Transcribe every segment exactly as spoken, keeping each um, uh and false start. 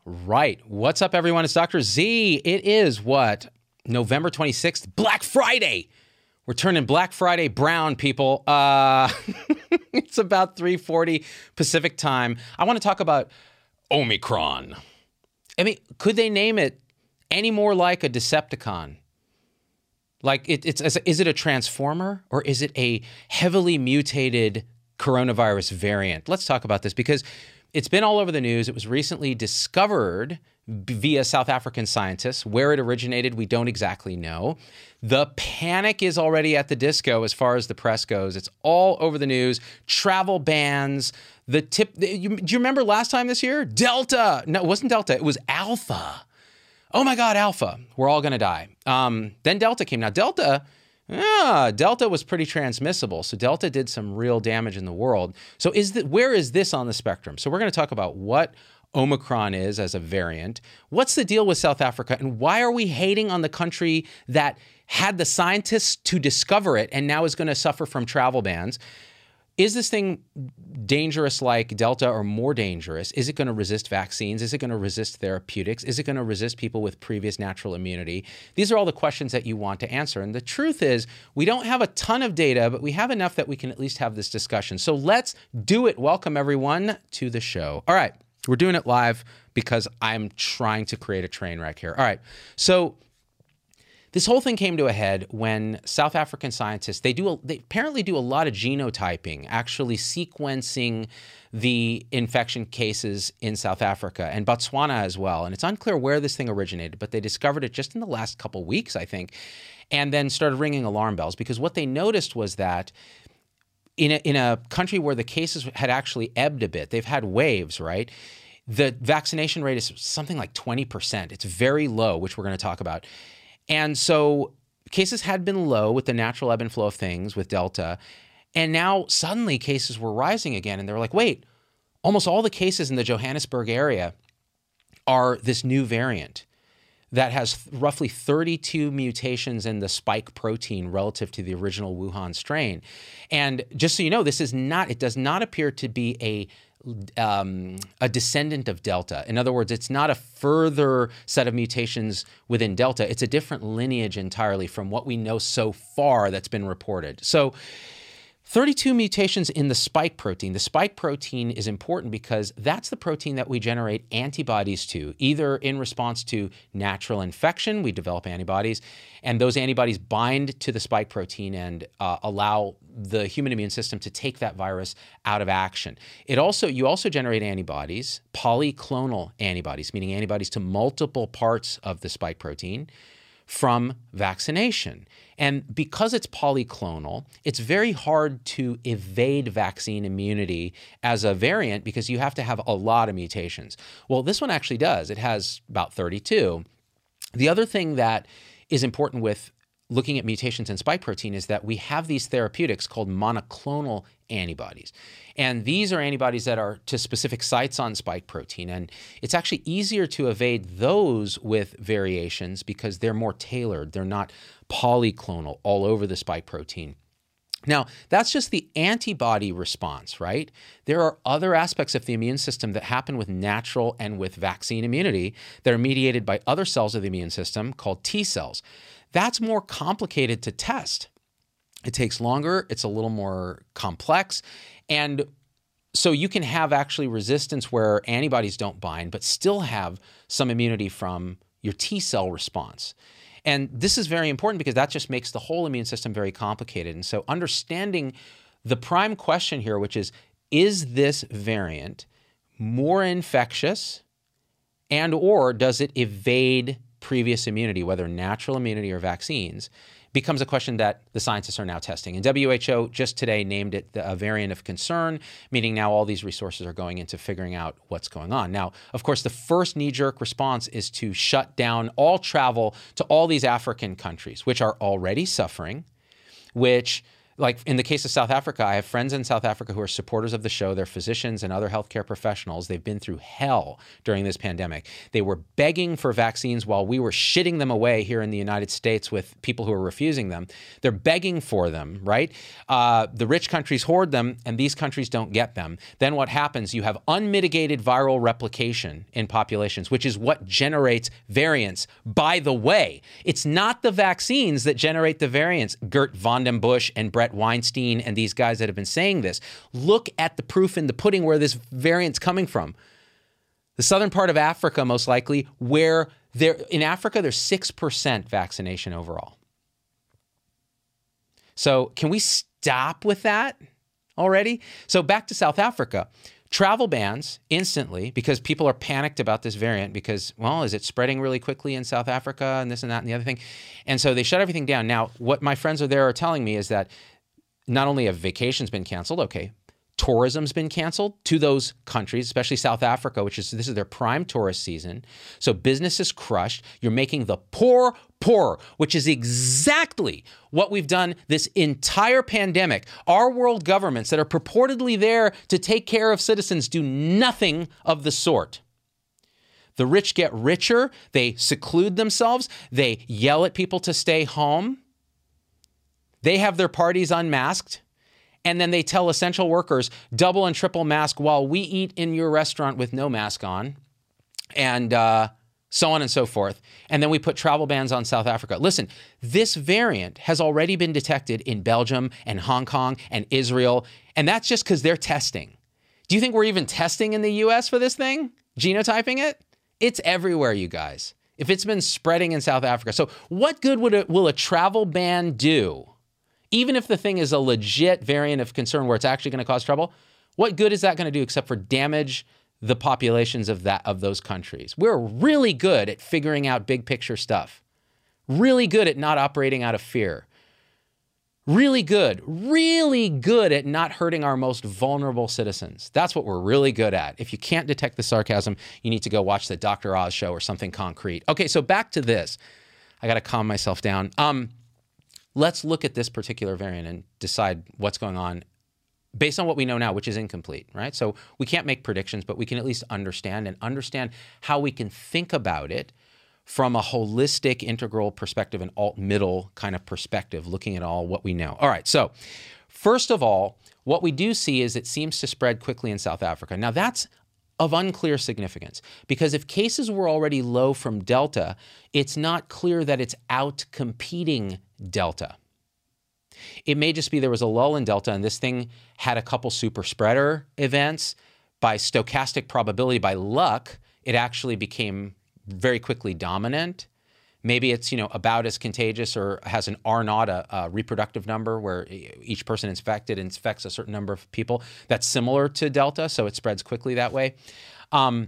right. What's up, everyone? It's Doctor Z. It is what? November twenty-sixth, Black Friday. We're turning Black Friday brown, people. Uh, it's about three forty Pacific time. I want to talk about Omicron. I mean, could they name it any more like a Decepticon? Like, it, it's is it a transformer or is it a heavily mutated coronavirus variant? Let's talk about this because it's been all over the news. It was recently discovered via South African scientists. Where it originated, we don't exactly know. The panic is already at the disco as far as the press goes. It's all over the news. Travel bans. The tip. The, you, do you remember last time this year? Delta. No, it wasn't Delta. It was Alpha. Oh my God, Alpha. We're all going to die. Um, then Delta came. Now, Delta... Ah, Delta was pretty transmissible. So Delta did some real damage in the world. So is the, where is this on the spectrum? So we're going to talk about what Omicron is as a variant. What's the deal with South Africa? And why are we hating on the country that had the scientists to discover it and now is going to suffer from travel bans? Is this thing dangerous like Delta or more dangerous? Is it going to resist vaccines? Is it going to resist therapeutics? Is it going to resist people with previous natural immunity? These are all the questions that you want to answer. And the truth is, we don't have a ton of data, but we have enough that we can at least have this discussion. So let's do it. Welcome, everyone, to the show. All right. We're doing it live because I'm trying to create a train wreck here. All right. So this whole thing came to a head when South African scientists, they do a, they apparently do a lot of genotyping, actually sequencing the infection cases in South Africa and Botswana as well. And it's unclear where this thing originated, but they discovered it just in the last couple weeks, I think, and then started ringing alarm bells because what they noticed was that in a, in a country where the cases had actually ebbed a bit, they've had waves, right? The vaccination rate is something like twenty percent. It's very low, which we're going to talk about. And so cases had been low with the natural ebb and flow of things with Delta. And now suddenly cases were rising again. And they were like, wait, almost all the cases in the Johannesburg area are this new variant that has roughly thirty-two mutations in the spike protein relative to the original Wuhan strain. And just so you know, this is not, it does not appear to be a Um, a descendant of Delta. In other words, it's not a further set of mutations within Delta. It's a different lineage entirely from what we know so far that's been reported. So thirty-two mutations in the spike protein. The spike protein is important because that's the protein that we generate antibodies to, either in response to natural infection, we develop antibodies, and those antibodies bind to the spike protein and uh, allow the human immune system to take that virus out of action. It also, you also generate antibodies, polyclonal antibodies, meaning antibodies to multiple parts of the spike protein from vaccination. And because it's polyclonal, it's very hard to evade vaccine immunity as a variant because you have to have a lot of mutations. Well, this one actually does. It has about thirty-two. The other thing that is important with looking at mutations in spike protein is that we have these therapeutics called monoclonal antibodies. And these are antibodies that are to specific sites on spike protein. And it's actually easier to evade those with variations because they're more tailored. They're not polyclonal all over the spike protein. Now, that's just the antibody response, right? There are other aspects of the immune system that happen with natural and with vaccine immunity that are mediated by other cells of the immune system called T cells. That's more complicated to test. It takes longer. It's a little more complex. And so you can have actually resistance where antibodies don't bind, but still have some immunity from your T cell response. And this is very important because that just makes the whole immune system very complicated. And so understanding the prime question here, which is, is this variant more infectious and or does it evade previous immunity, whether natural immunity or vaccines, becomes a question that the scientists are now testing. And W H O just today named it a variant of concern, meaning now all these resources are going into figuring out what's going on. Now, of course, the first knee-jerk response is to shut down all travel to all these African countries, which are already suffering, which like in the case of South Africa, I have friends in South Africa who are supporters of the show. They're physicians and other healthcare professionals. They've been through hell during this pandemic. They were begging for vaccines while we were shitting them away here in the United States with people who are refusing them. They're begging for them, right? Uh, the rich countries hoard them, and these countries don't get them. Then what happens? You have unmitigated viral replication in populations, which is what generates variants. By the way, it's not the vaccines that generate the variants. Gert Von den Busch and Brett Weinstein and these guys that have been saying this. Look at the proof in the pudding where this variant's coming from. The southern part of Africa, most likely, where there in Africa, there's six percent vaccination overall. So can we stop with that already? So back to South Africa. Travel bans instantly because people are panicked about this variant because, well, is it spreading really quickly in South Africa and this and that and the other thing? And so they shut everything down. Now, what my friends are there are telling me is that not only have vacations been canceled, okay, tourism's been canceled to those countries, especially South Africa, which is, this is their prime tourist season. So business is crushed. You're making the poor poorer, which is exactly what we've done this entire pandemic. Our world governments that are purportedly there to take care of citizens do nothing of the sort. The rich get richer. They seclude themselves. They yell at people to stay home. They have their parties unmasked. And then they tell essential workers, double and triple mask while we eat in your restaurant with no mask on, and uh, so on and so forth. And then we put travel bans on South Africa. Listen, this variant has already been detected in Belgium and Hong Kong and Israel, and that's just because they're testing. Do you think we're even testing in the U S for this thing? Genotyping it? It's everywhere, you guys. If it's been spreading in South Africa. So what good would it, will a travel ban do? Even if the thing is a legit variant of concern where it's actually going to cause trouble, what good is that going to do except for damage the populations of that of those countries? We're really good at figuring out big picture stuff. Really good at not operating out of fear. Really good, really good at not hurting our most vulnerable citizens. That's what we're really good at. If you can't detect the sarcasm, you need to go watch the Doctor Oz show or something concrete. Okay, so back to this. I got to calm myself down. Um, Let's look at this particular variant and decide what's going on based on what we know now, which is incomplete, right? So we can't make predictions, but we can at least understand and understand how we can think about it from a holistic, integral perspective, an alt-middle kind of perspective, looking at all what we know. All right, so first of all, what we do see is it seems to spread quickly in South Africa. Now that's of unclear significance, because if cases were already low from Delta, it's not clear that it's out-competing Delta. It may just be there was a lull in Delta and this thing had a couple super spreader events. By stochastic probability, by luck, it actually became very quickly dominant. Maybe it's, you know, about as contagious or has an R naught, a, a reproductive number where each person infected infects a certain number of people. That's similar to Delta, so it spreads quickly that way. Um,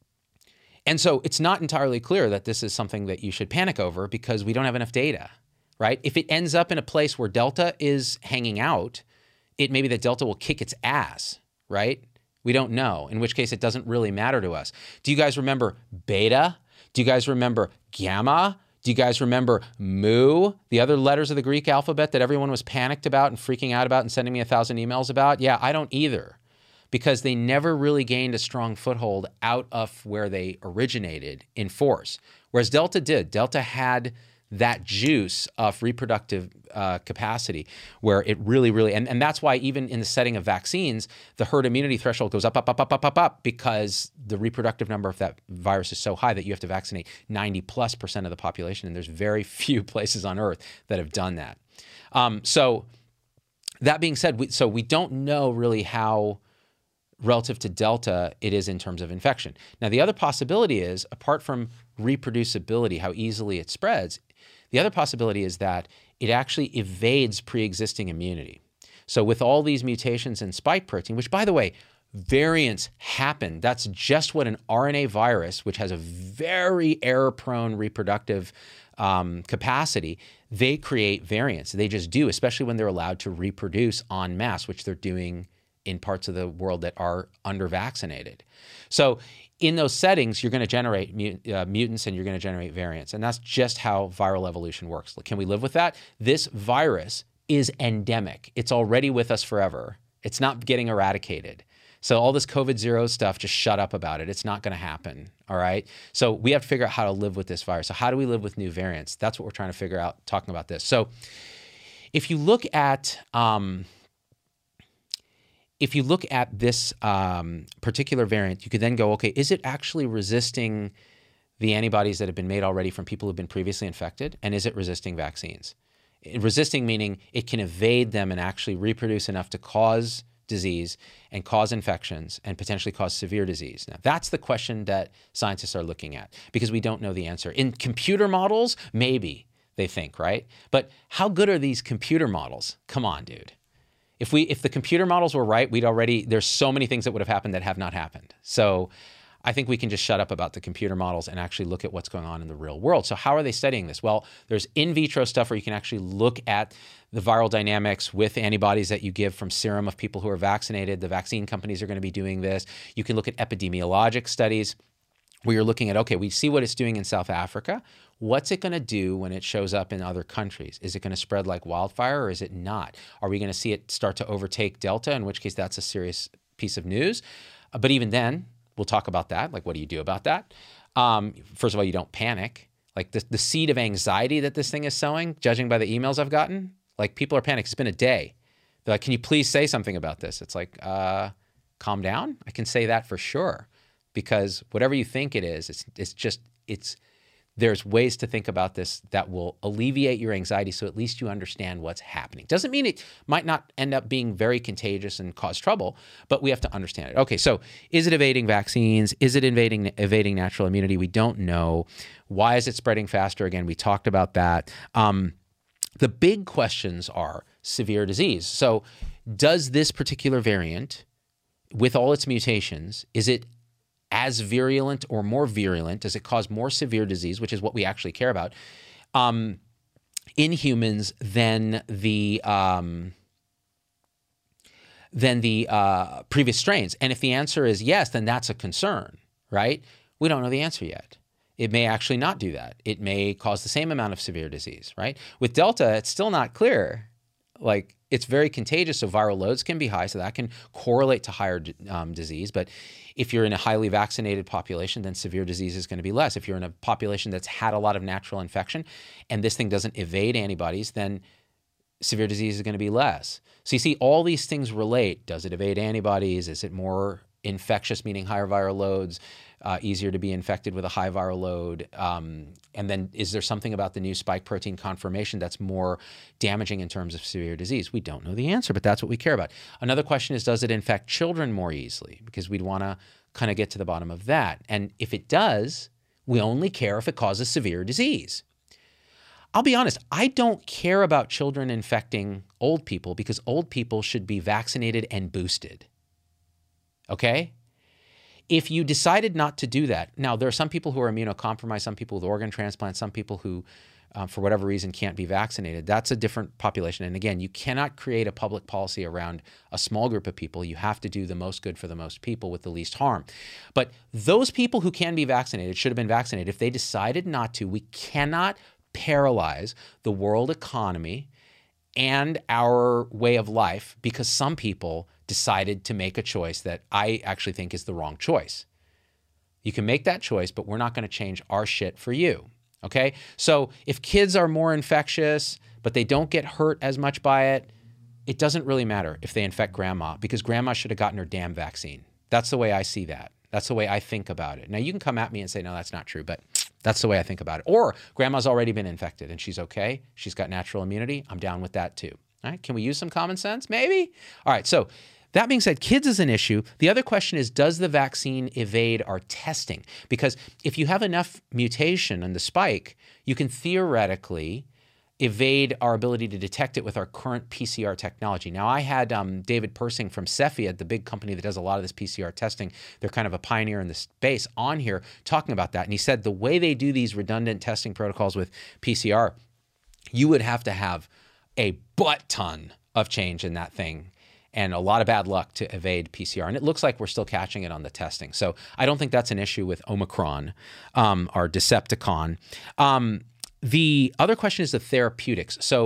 and so it's not entirely clear that this is something that you should panic over because we don't have enough data. Right? If it ends up in a place where Delta is hanging out, it may be that Delta will kick its ass, right? We don't know, in which case it doesn't really matter to us. Do you guys remember Beta? Do you guys remember Gamma? Do you guys remember Mu, the other letters of the Greek alphabet that everyone was panicked about and freaking out about and sending me a thousand emails about? Yeah, I don't either, because they never really gained a strong foothold out of where they originated in force, whereas Delta did. Delta had that juice of reproductive uh, capacity where it really, really, and, and that's why even in the setting of vaccines, the herd immunity threshold goes up, up, up, up, up, up, up, because the reproductive number of that virus is so high that you have to vaccinate ninety plus percent of the population. And there's very few places on earth that have done that. Um, so that being said, we, so we don't know really how relative to Delta it is in terms of infection. Now, the other possibility is, apart from reproducibility, how easily it spreads, the other possibility is that it actually evades pre-existing immunity. So with all these mutations in spike protein, which, by the way, variants happen. That's just what an R N A virus, which has a very error-prone reproductive um, capacity, they create variants. They just do, especially when they're allowed to reproduce en masse, which they're doing in parts of the world that are under-vaccinated. So in those settings, you're going to generate mut uh, mutants and you're going to generate variants. And that's just how viral evolution works. Can we live with that? This virus is endemic. It's already with us forever. It's not getting eradicated. So all this COVID zero stuff, just shut up about it. It's not going to happen, all right? So we have to figure out how to live with this virus. So how do we live with new variants? That's what we're trying to figure out talking about this. So if you look at um, if you look at this um, particular variant, you could then go, okay, is it actually resisting the antibodies that have been made already from people who've been previously infected? And is it resisting vaccines? Resisting meaning it can evade them and actually reproduce enough to cause disease and cause infections and potentially cause severe disease. Now, that's the question that scientists are looking at because we don't know the answer. In computer models, maybe they think, right? But how good are these computer models? Come on, dude. If we if the computer models were right, we'd already, there's so many things that would have happened that have not happened. So I think we can just shut up about the computer models and actually look at what's going on in the real world. So how are they studying this? Well, there's in vitro stuff where you can actually look at the viral dynamics with antibodies that you give from serum of people who are vaccinated. The vaccine companies are going to be doing this. You can look at epidemiologic studies where you're looking at, okay, we see what it's doing in South Africa. What's it going to do when it shows up in other countries? Is it going to spread like wildfire or is it not? Are we going to see it start to overtake Delta, in which case that's a serious piece of news? Uh, but even then, we'll talk about that. Like, what do you do about that? Um, first of all, you don't panic. Like the, the seed of anxiety that this thing is sowing, judging by the emails I've gotten, like people are panicked. It's been a day. They're like, can you please say something about this? It's like, uh, calm down. I can say that for sure. Because whatever you think it is, it's, it's just, it's, there's ways to think about this that will alleviate your anxiety so at least you understand what's happening. Doesn't mean it might not end up being very contagious and cause trouble, but we have to understand it. Okay, so is it evading vaccines? Is it evading, evading natural immunity? We don't know. Why is it spreading faster? Again, we talked about that. Um, the big questions are severe disease. So does this particular variant, with all its mutations, is it as virulent or more virulent? Does it cause more severe disease, which is what we actually care about, um, in humans than the um, than the uh, previous strains? And if the answer is yes, then that's a concern, right? We don't know the answer yet. It may actually not do that. It may cause the same amount of severe disease, right? With Delta, it's still not clear. Like, it's very contagious, so viral loads can be high, so that can correlate to higher um, disease. But if you're in a highly vaccinated population, then severe disease is going to be less. If you're in a population that's had a lot of natural infection and this thing doesn't evade antibodies, then severe disease is going to be less. So you see, all these things relate. Does it evade antibodies? Is it more infectious, meaning higher viral loads? Uh, easier to be infected with a high viral load? Um, and then is there something about the new spike protein conformation that's more damaging in terms of severe disease? We don't know the answer, but that's what we care about. Another question is, does it infect children more easily? Because we'd want to kind of get to the bottom of that. And if it does, we only care if it causes severe disease. I'll be honest, I don't care about children infecting old people because old people should be vaccinated and boosted. Okay? If you decided not to do that, now there are some people who are immunocompromised, some people with organ transplants, some people who, uh, for whatever reason, can't be vaccinated. That's a different population. And again, you cannot create a public policy around a small group of people. You have to do the most good for the most people with the least harm. But those people who can be vaccinated should have been vaccinated. If they decided not to, we cannot paralyze the world economy and our way of life because some people decided to make a choice that I actually think is the wrong choice. You can make that choice, but we're not going to change our shit for you, okay? So if kids are more infectious, but they don't get hurt as much by it, it doesn't really matter if they infect grandma because grandma should have gotten her damn vaccine. That's the way I see that. That's the way I think about it. Now, you can come at me and say, no, that's not true, but that's the way I think about it. Or grandma's already been infected and she's okay. She's got natural immunity. I'm down with that too. All right, can we use some common sense? Maybe? All right, so that being said, kids is an issue. The other question is, does the vaccine evade our testing? Because if you have enough mutation in the spike, you can theoretically evade our ability to detect it with our current P C R technology. Now, I had um, David Persing from Cepheid, the big company that does a lot of this P C R testing. They're kind of a pioneer in the space on here talking about that. And he said the way they do these redundant testing protocols with P C R, you would have to have a butt ton of change in that thing and a lot of bad luck to evade P C R. And it looks like we're still catching it on the testing. So I don't think that's an issue with Omicron, um, or Decepticon. Um, the other question is the therapeutics. So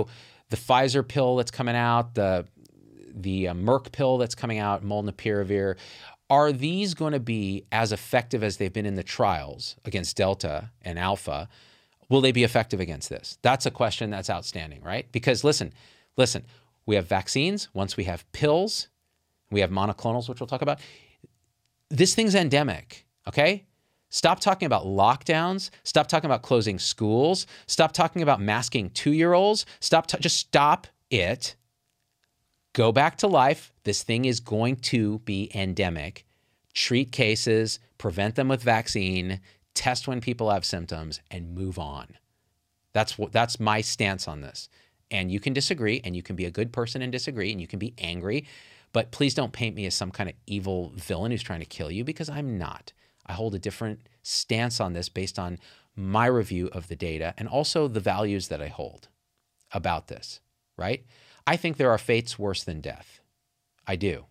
the Pfizer pill that's coming out, the the uh, Merck pill that's coming out, molnupiravir, are these going to be as effective as they've been in the trials against Delta and Alpha? Will they be effective against this? That's a question that's outstanding, right? Because listen, listen, we have vaccines. Once we have pills, we have monoclonals, which we'll talk about. This thing's endemic, okay? Stop talking about lockdowns. Stop talking about closing schools. Stop talking about masking two-year-olds. Stop, t- just stop it. Go back to life. This thing is going to be endemic. Treat cases, prevent them with vaccine, test when people have symptoms, and move on. That's what, that's my stance on this. And you can disagree, and you can be a good person and disagree, and you can be angry, but please don't paint me as some kind of evil villain who's trying to kill you, because I'm not. I hold a different stance on this based on my review of the data and also the values that I hold about this, right? I think there are fates worse than death. I do.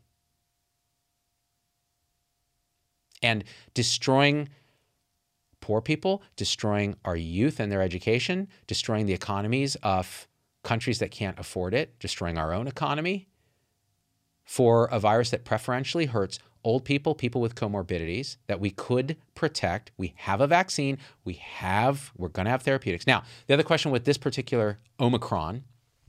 And destroying poor people, destroying our youth and their education, destroying the economies of countries that can't afford it, destroying our own economy for a virus that preferentially hurts old people, people with comorbidities that we could protect. We have a vaccine. We have, we're going to have therapeutics. Now, the other question with this particular Omicron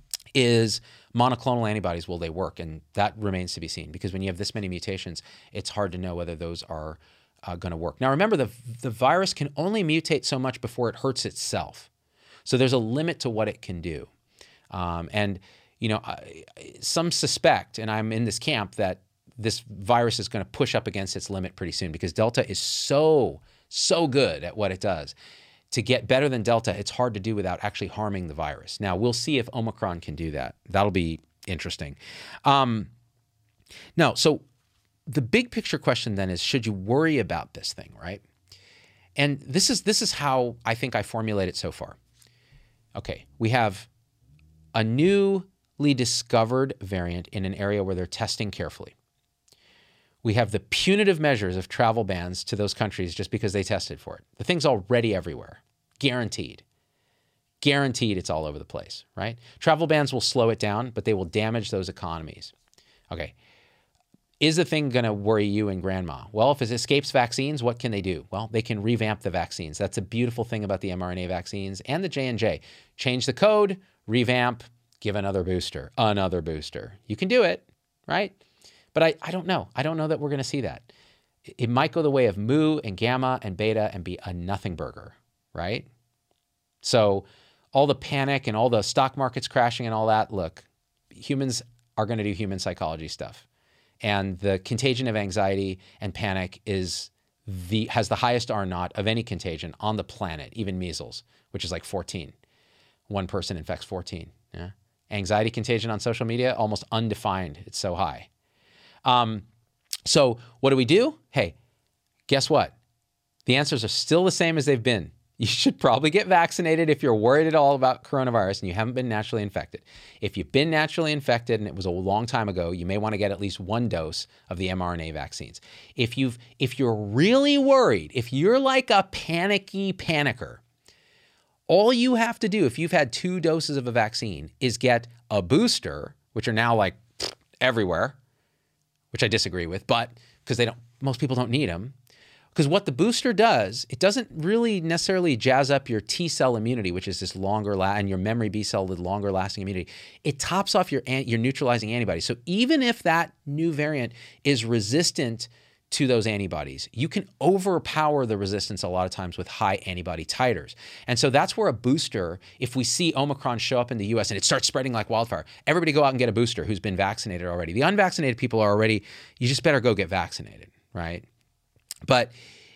is monoclonal antibodies, will they work? And that remains to be seen, because when you have this many mutations, it's hard to know whether those are uh, going to work. Now, remember, the, the virus can only mutate so much before it hurts itself. So there's a limit to what it can do. Um, and, you know, I, some suspect, and I'm in this camp, that this virus is going to push up against its limit pretty soon, because Delta is so, so good at what it does. To get better than Delta, it's hard to do without actually harming the virus. Now, we'll see if Omicron can do that. That'll be interesting. Um, no, so the big picture question then is, should you worry about this thing, right? And this is this is how I think I formulate it so far. Okay, we have a newly discovered variant in an area where they're testing carefully. We have the punitive measures of travel bans to those countries just because they tested for it. The thing's already everywhere. Guaranteed. Guaranteed it's all over the place, right? Travel bans will slow it down, but they will damage those economies. Okay. Is the thing going to worry you and grandma? Well, if it escapes vaccines, what can they do? Well, they can revamp the vaccines. That's a beautiful thing about the mRNA vaccines and the J and J. Change the code, revamp, give another booster, another booster. You can do it, right? But I, I don't know. I don't know that we're going to see that. It might go the way of mu and gamma and beta and be a nothing burger, right? So all the panic and all the stock markets crashing and all that, look, humans are going to do human psychology stuff. And the contagion of anxiety and panic is the has the highest R naught of any contagion on the planet, even measles, which is like fourteen. One person infects fourteen. Yeah? Anxiety contagion on social media, almost undefined. It's so high. Um, so what do we do? Hey, guess what? The answers are still the same as they've been. You should probably get vaccinated if you're worried at all about coronavirus and you haven't been naturally infected. If you've been naturally infected and it was a long time ago, you may want to get at least one dose of the mRNA vaccines. If you've, if you're really worried, if you're like a panicky panicker, all you have to do if you've had two doses of a vaccine is get a booster, which are now like everywhere, which I disagree with, but because they don't, most people don't need them. Because what the booster does, it doesn't really necessarily jazz up your T cell immunity, which is this longer la- and your memory B cell with longer lasting immunity. It tops off your an- your neutralizing antibodies. So even if that new variant is resistant to those antibodies, you can overpower the resistance a lot of times with high antibody titers. And so that's where a booster, if we see Omicron show up in the U S and it starts spreading like wildfire, everybody go out and get a booster who's been vaccinated already. The unvaccinated people are already, you just better go get vaccinated, right? But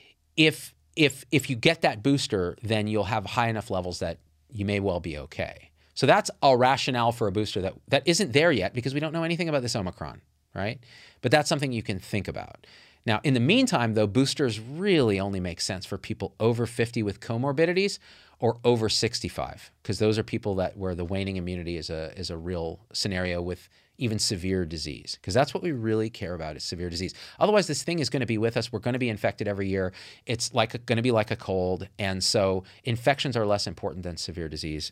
if if if you get that booster, then you'll have high enough levels that you may well be okay. So that's a rationale for a booster that, that isn't there yet because we don't know anything about this Omicron, right? But that's something you can think about. Now, in the meantime, though, boosters really only make sense for people over fifty with comorbidities or over sixty-five, because those are people that where the waning immunity is a is a real scenario with even severe disease, because that's what we really care about is severe disease. Otherwise, this thing is going to be with us. We're going to be infected every year. It's like going to be like a cold. And so infections are less important than severe disease,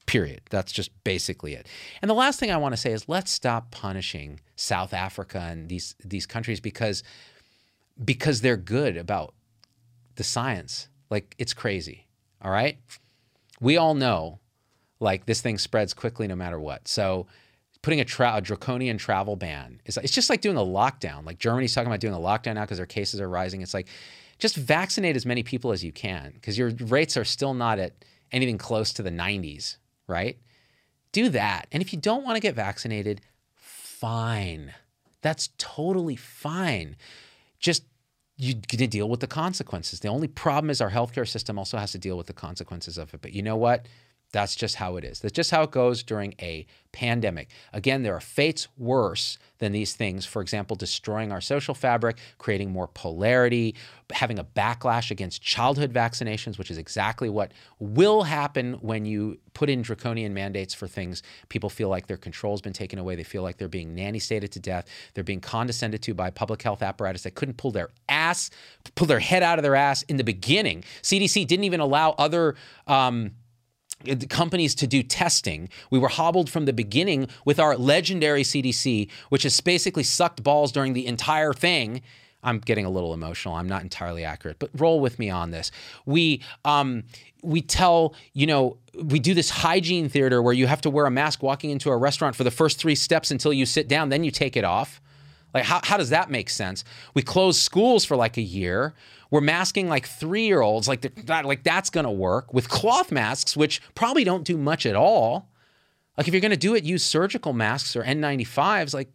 period. That's just basically it. And the last thing I want to say is let's stop punishing South Africa and these these countries because because they're good about the science. Like, it's crazy, all right? We all know, like, this thing spreads quickly no matter what. So putting a, tra- a draconian travel ban, is it's just like doing a lockdown. Like, Germany's talking about doing a lockdown now because their cases are rising. It's like, just vaccinate as many people as you can because your rates are still not at anything close to the nineties, right? Do that. And if you don't want to get vaccinated, fine. That's totally fine. Just you're going to deal with the consequences. The only problem is our healthcare system also has to deal with the consequences of it. But you know what? That's just how it is. That's just how it goes during a pandemic. Again, there are fates worse than these things. For example, destroying our social fabric, creating more polarity, having a backlash against childhood vaccinations, which is exactly what will happen when you put in draconian mandates for things. People feel like their control's been taken away. They feel like they're being nanny-stated to death. They're being condescended to by a public health apparatus that couldn't pull their ass, pull their head out of their ass in the beginning. C D C didn't even allow other um, companies to do testing. We were hobbled from the beginning with our legendary C D C, which has basically sucked balls during the entire thing. I'm getting a little emotional. I'm not entirely accurate, but roll with me on this. We um, we tell, you know, we do this hygiene theater where you have to wear a mask walking into a restaurant for the first three steps until you sit down, then you take it off. Like, how, how does that make sense? We close schools for like a year. We're masking like three-year-olds. Like, that, like that's going to work with cloth masks, which probably don't do much at all. Like, if you're going to do it, use surgical masks or N ninety-fives. Like,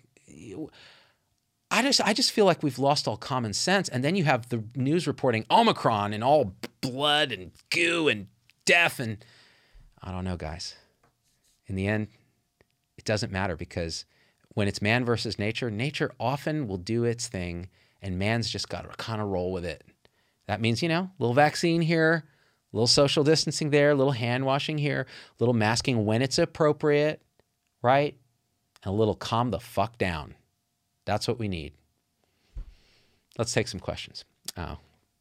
I just, I just feel like we've lost all common sense. And then you have the news reporting Omicron and all blood and goo and death. And I don't know, guys. In the end, it doesn't matter because when it's man versus nature, nature often will do its thing and man's just got to kind of roll with it. That means, you know, a little vaccine here, a little social distancing there, a little hand washing here, a little masking when it's appropriate, right? And a little calm the fuck down. That's what we need. Let's take some questions. Oh.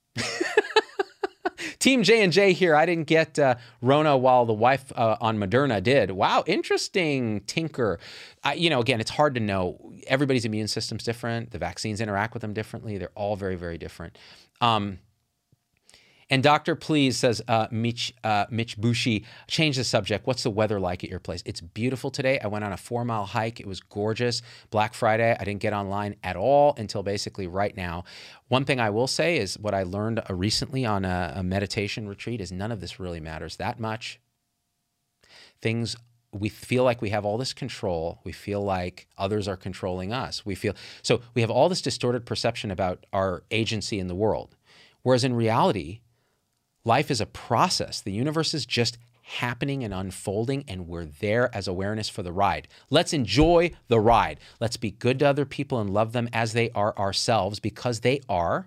Team J and J here. I didn't get uh, Rona while the wife uh, on Moderna did. Wow, interesting, Tinker. I, you know, again, it's hard to know. Everybody's immune system's different. The vaccines interact with them differently. They're all very, very different. Um, and Doctor Please says, uh, Mitch, uh, Mitch Bushi, change the subject. What's the weather like at your place? It's beautiful today. I went on a four mile hike. It was gorgeous. Black Friday, I didn't get online at all until basically right now. One thing I will say is what I learned uh, recently on a, a meditation retreat is none of this really matters that much. Things, we feel like we have all this control. We feel like others are controlling us. We feel, so we have all this distorted perception about our agency in the world. Whereas in reality, life is a process. The universe is just happening and unfolding, and we're there as awareness for the ride. Let's enjoy the ride. Let's be good to other people and love them as they are ourselves, because they are.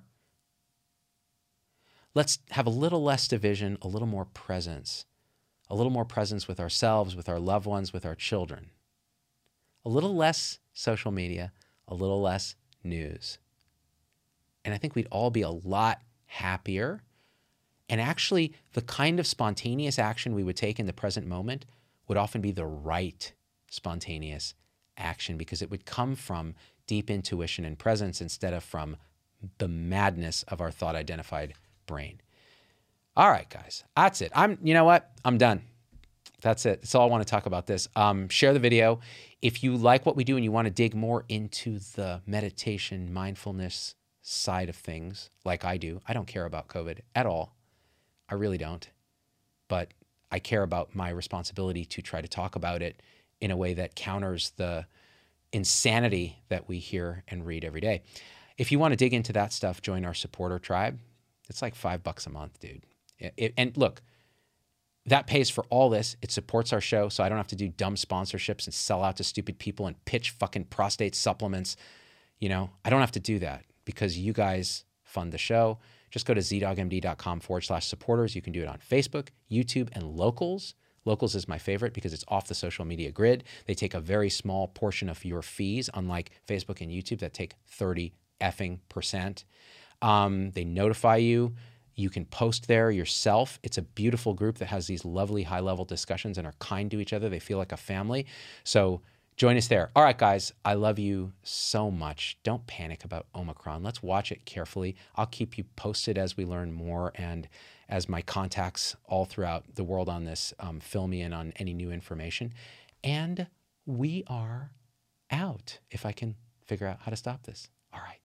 Let's have a little less division, a little more presence, a little more presence with ourselves, with our loved ones, with our children. A little less social media, a little less news. And I think we'd all be a lot happier. And actually, the kind of spontaneous action we would take in the present moment would often be the right spontaneous action because it would come from deep intuition and presence instead of from the madness of our thought-identified brain. All right, guys, that's it. I'm, you know what? I'm done. That's it. That's all I want to talk about this. Um, share the video. If you like what we do and you want to dig more into the meditation, mindfulness side of things, like I do, I don't care about COVID at all. I really don't, but I care about my responsibility to try to talk about it in a way that counters the insanity that we hear and read every day. If you want to dig into that stuff, join our supporter tribe. It's like five bucks a month, dude. It, it, and look, that pays for all this. It supports our show, so I don't have to do dumb sponsorships and sell out to stupid people and pitch fucking prostate supplements. You know, I don't have to do that because you guys fund the show. Just go to zdogmd.com forward slash supporters. You can do it on Facebook, YouTube, and Locals. Locals is my favorite because it's off the social media grid. They take a very small portion of your fees, unlike Facebook and YouTube that take thirty effing percent. Um, they notify you. You can post there yourself. It's a beautiful group that has these lovely high-level discussions and are kind to each other. They feel like a family. So join us there. All right, guys, I love you so much. Don't panic about Omicron. Let's watch it carefully. I'll keep you posted as we learn more and as my contacts all throughout the world on this um, fill me in on any new information. And we are out if I can figure out how to stop this. All right.